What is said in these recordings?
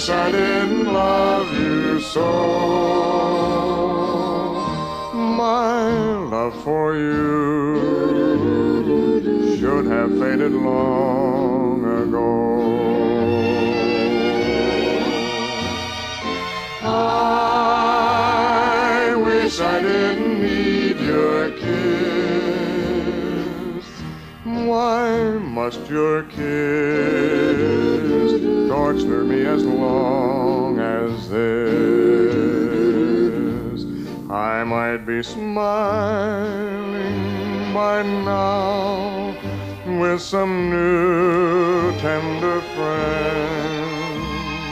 wish I didn't love you so. My love for you should have faded long ago. I wish I didn't need your kiss. Why must your kiss torture me as long as this? I might be smiling by now with some new tender friend,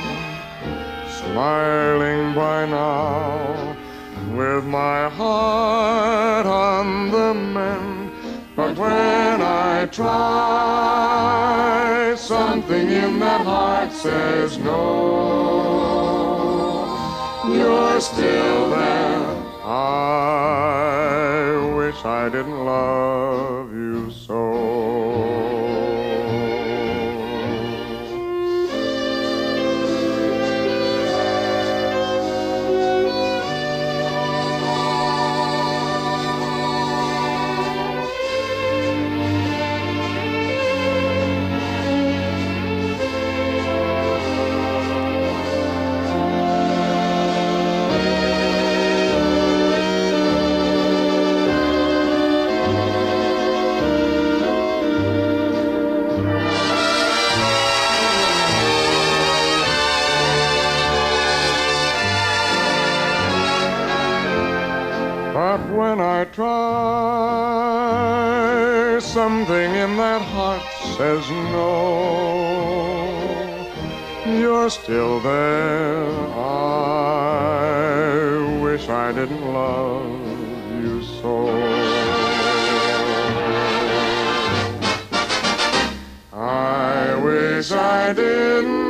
smiling by now with my heart on the mend. But when I try, something in that heart says no. You're still there. I wish I didn't love you so. But when I try, something in that heart says no. You're still there. I wish I didn't love you so. I wish I didn't